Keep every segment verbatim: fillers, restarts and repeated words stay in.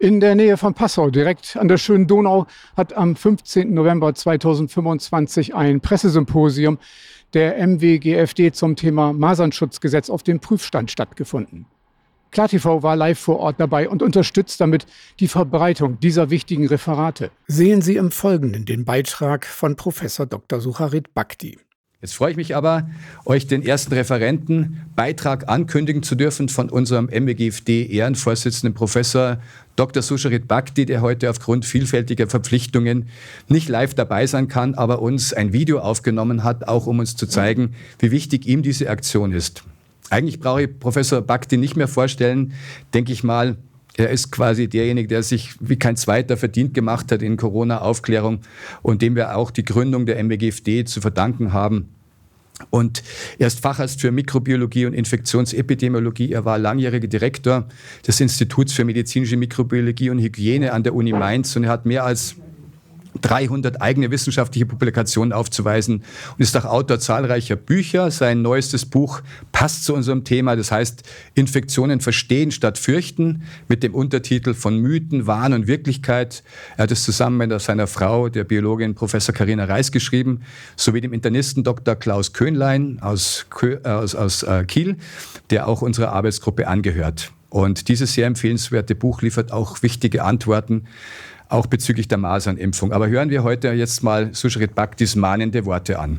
In der Nähe von Passau, direkt an der schönen Donau, hat am fünfzehnten November zweitausendfünfundzwanzig ein Pressesymposium der M W G F D zum Thema Masernschutzgesetz auf dem Prüfstand stattgefunden. klarTV war live vor Ort dabei und unterstützt damit die Verbreitung dieser wichtigen Referate. Sehen Sie im Folgenden den Beitrag von Professor Doktor Sucharit Bhakdi. Jetzt freue ich mich aber, euch den ersten Referentenbeitrag ankündigen zu dürfen von unserem M W G F D-Ehrenvorsitzenden Professor Doktor Sucharit Bhakdi, der heute aufgrund vielfältiger Verpflichtungen nicht live dabei sein kann, aber uns ein Video aufgenommen hat, auch um uns zu zeigen, wie wichtig ihm diese Aktion ist. Eigentlich brauche ich Professor Bhakdi nicht mehr vorstellen, denke ich mal. Er ist quasi derjenige, der sich wie kein Zweiter verdient gemacht hat in Corona-Aufklärung und dem wir auch die Gründung der M W G F D zu verdanken haben. Und er ist Facharzt für Mikrobiologie und Infektionsepidemiologie. Er war langjähriger Direktor des Instituts für medizinische Mikrobiologie und Hygiene an der Uni Mainz und er hat mehr als dreihundert eigene wissenschaftliche Publikationen aufzuweisen und ist auch Autor zahlreicher Bücher. Sein neuestes Buch passt zu unserem Thema, das heißt Infektionen verstehen statt fürchten, mit dem Untertitel von Mythen, Wahn und Wirklichkeit. Er hat es zusammen mit seiner Frau, der Biologin Professor Carina Reis, geschrieben, sowie dem Internisten Doktor Klaus Köhnlein aus, aus, aus äh, Kiel, der auch unserer Arbeitsgruppe angehört. Und dieses sehr empfehlenswerte Buch liefert auch wichtige Antworten, auch bezüglich der Masernimpfung. Aber hören wir heute jetzt mal Sucharit Bhakdis mahnende Worte an.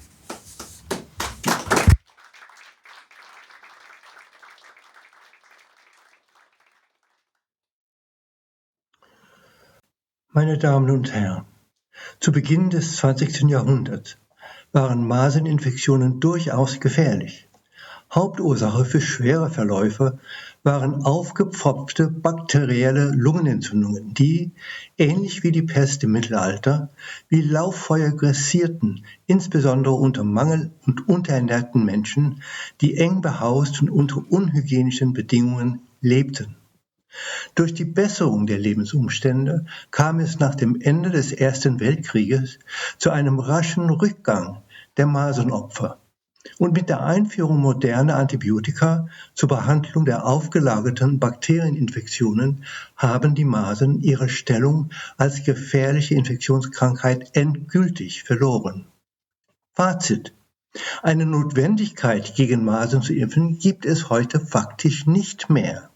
Meine Damen und Herren, zu Beginn des zwanzigsten Jahrhunderts waren Maserninfektionen durchaus gefährlich. Hauptursache für schwere Verläufe waren aufgepfropfte bakterielle Lungenentzündungen, die, ähnlich wie die Pest im Mittelalter, wie Lauffeuer grassierten, insbesondere unter Mangel- und unterernährten Menschen, die eng behaust und unter unhygienischen Bedingungen lebten. Durch die Besserung der Lebensumstände kam es nach dem Ende des Ersten Weltkrieges zu einem raschen Rückgang der Masernopfer. Und mit der Einführung moderner Antibiotika zur Behandlung der aufgelagerten Bakterieninfektionen haben die Masern ihre Stellung als gefährliche Infektionskrankheit endgültig verloren. Fazit: Eine Notwendigkeit, gegen Masern zu impfen, gibt es heute faktisch nicht mehr.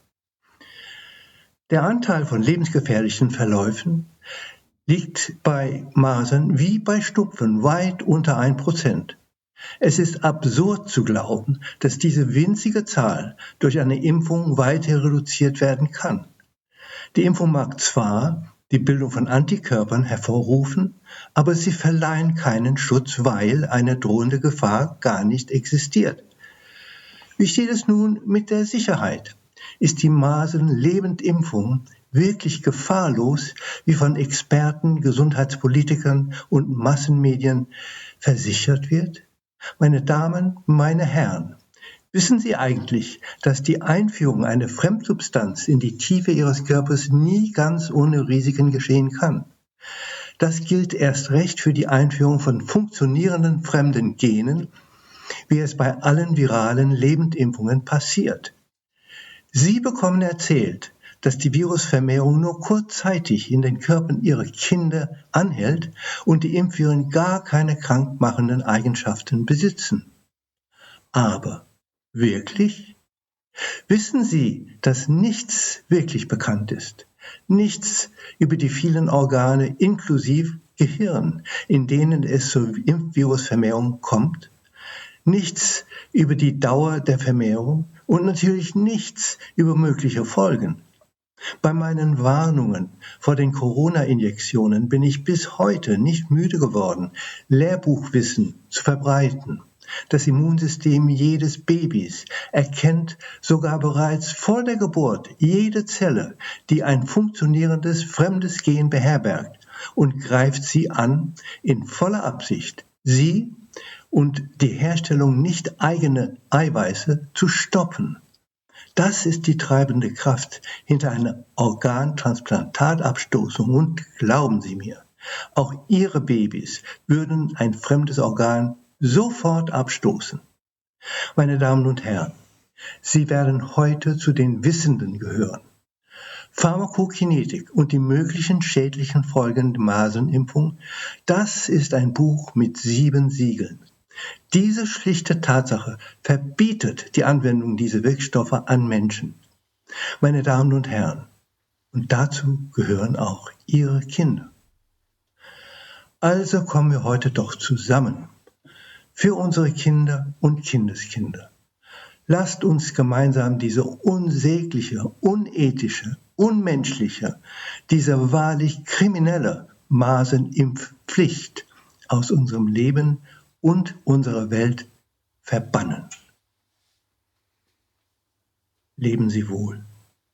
Der Anteil von lebensgefährlichen Verläufen liegt bei Masern wie bei Schnupfen weit unter ein Prozent. Es ist absurd zu glauben, dass diese winzige Zahl durch eine Impfung weiter reduziert werden kann. Die Impfung mag zwar die Bildung von Antikörpern hervorrufen, aber sie verleihen keinen Schutz, weil eine drohende Gefahr gar nicht existiert. Wie steht es nun mit der Sicherheit? Ist die Masern-Lebendimpfung wirklich gefahrlos, wie von Experten, Gesundheitspolitikern und Massenmedien versichert wird? Meine Damen, meine Herren, wissen Sie eigentlich, dass die Einführung einer Fremdsubstanz in die Tiefe Ihres Körpers nie ganz ohne Risiken geschehen kann? Das gilt erst recht für die Einführung von funktionierenden fremden Genen, wie es bei allen viralen Lebendimpfungen passiert. Sie bekommen erzählt, dass die Virusvermehrung nur kurzzeitig in den Körpern ihrer Kinder anhält und die Impfviren gar keine krankmachenden Eigenschaften besitzen. Aber wirklich? Wissen Sie, dass nichts wirklich bekannt ist? Nichts über die vielen Organe inklusive Gehirn, in denen es zur Impfvirusvermehrung kommt? Nichts über die Dauer der Vermehrung und natürlich nichts über mögliche Folgen. Bei meinen Warnungen vor den Corona-Injektionen bin ich bis heute nicht müde geworden, Lehrbuchwissen zu verbreiten. Das Immunsystem jedes Babys erkennt sogar bereits vor der Geburt jede Zelle, die ein funktionierendes fremdes Gen beherbergt, und greift sie an in voller Absicht, sie und die Herstellung nicht eigener Eiweiße zu stoppen. Das ist die treibende Kraft hinter einer Organtransplantatabstoßung und glauben Sie mir, auch Ihre Babys würden ein fremdes Organ sofort abstoßen. Meine Damen und Herren, Sie werden heute zu den Wissenden gehören. Pharmakokinetik und die möglichen schädlichen Folgen der Masernimpfung, das ist ein Buch mit sieben Siegeln. Diese schlichte Tatsache verbietet die Anwendung dieser Wirkstoffe an Menschen. Meine Damen und Herren, und dazu gehören auch Ihre Kinder. Also kommen wir heute doch zusammen für unsere Kinder und Kindeskinder. Lasst uns gemeinsam diese unsägliche, unethische, unmenschliche, diese wahrlich kriminelle Masernimpfpflicht aus unserem Leben und unserer Welt verbannen. Leben Sie wohl.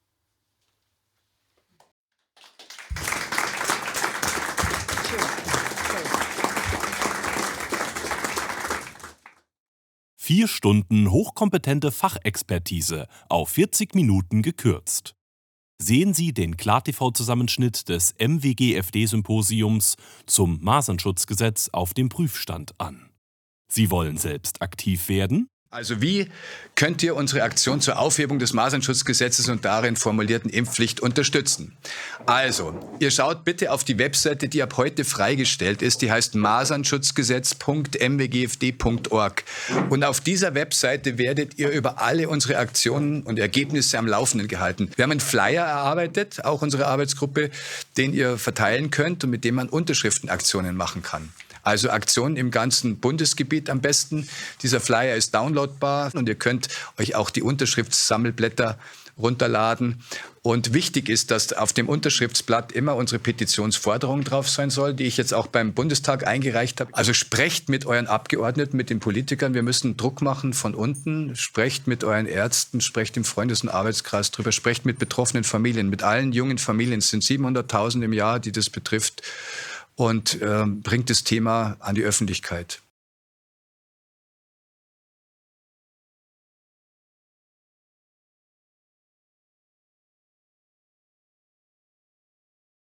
Vier Stunden hochkompetente Fachexpertise auf vierzig Minuten gekürzt. Sehen Sie den KlarTV-Zusammenschnitt des M W G F D-Symposiums zum Masernschutzgesetz auf dem Prüfstand an. Sie wollen selbst aktiv werden? Also wie könnt ihr unsere Aktion zur Aufhebung des Masernschutzgesetzes und darin formulierten Impfpflicht unterstützen? Also, ihr schaut bitte auf die Webseite, die ab heute freigestellt ist. Die heißt masernschutzgesetz punkt m w g f d punkt org. Und auf dieser Webseite werdet ihr über alle unsere Aktionen und Ergebnisse am Laufenden gehalten. Wir haben einen Flyer erarbeitet, auch unsere Arbeitsgruppe, den ihr verteilen könnt und mit dem man Unterschriftenaktionen machen kann. Also Aktionen im ganzen Bundesgebiet am besten. Dieser Flyer ist downloadbar und ihr könnt euch auch die Unterschriftssammelblätter runterladen. Und wichtig ist, dass auf dem Unterschriftsblatt immer unsere Petitionsforderung drauf sein soll, die ich jetzt auch beim Bundestag eingereicht habe. Also sprecht mit euren Abgeordneten, mit den Politikern. Wir müssen Druck machen von unten. Sprecht mit euren Ärzten, sprecht im Freundes- und Arbeitskreis drüber, sprecht mit betroffenen Familien, mit allen jungen Familien. Es sind siebenhunderttausend im Jahr, die das betrifft. Und äh, bringt das Thema an die Öffentlichkeit.